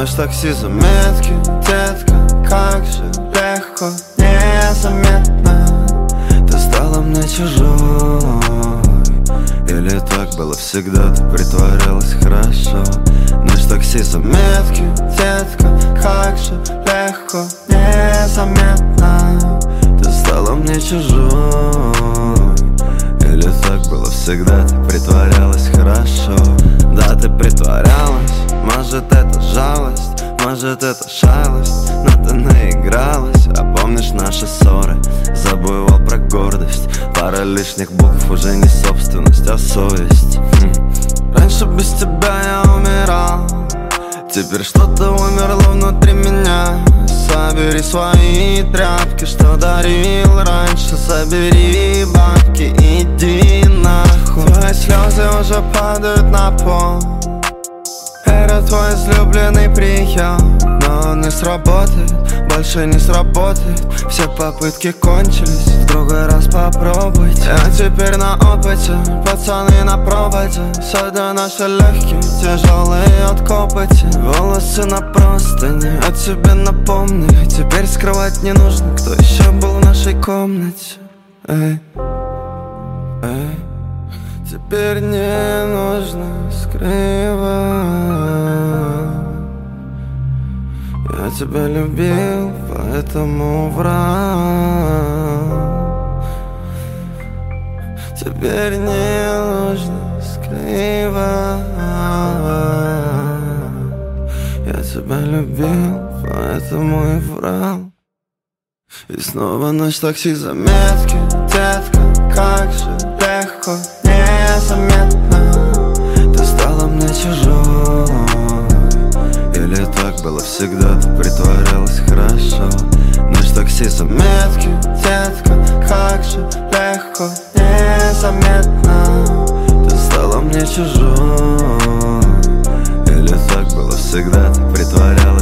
Ночь такси заметки, детка, как же легко, незаметно ты стала мне чужой. Или так было всегда, ты притворялась хорошо. Ночь такси заметки, детка, как же легко, незаметно ты стала мне чужой. Или так было всегда, ты притворялась хорошо. Да, ты притворялась, может это жалость, может это шалость, но ты наигралась. А помнишь наши ссоры, забывал про гордость. Пара лишних букв уже не собственность, а совесть. Раньше без тебя я умирал, теперь что-то умерло внутри меня. Собери свои тряпки, что дарил раньше, собери бабки, иди нахуй. Твои слезы уже падают на пол. Это твой излюбленный прием, но он не сработает, больше не сработает. Все попытки кончились, в другой раз попробуйте. Я теперь на опыте, пацаны на проводе. Сегодня наши легкие, тяжелые от копоти. Волосы на простыне, о тебе напомнили. Теперь скрывать не нужно, кто еще был в нашей комнате. Эй, эй. Теперь не нужно скрывать. Я тебя любил, поэтому врал. Теперь не нужно скрывать. Я тебя любил, поэтому и врал. И снова ночь такси заметки, детка, как же легко, незаметно ты стала мне чужой. Или так было всегда, ты притворялась хорошо. Ночь такси заметки, детка, как же легко, незаметно ты стала мне чужой. Или так было всегда, ты притворялась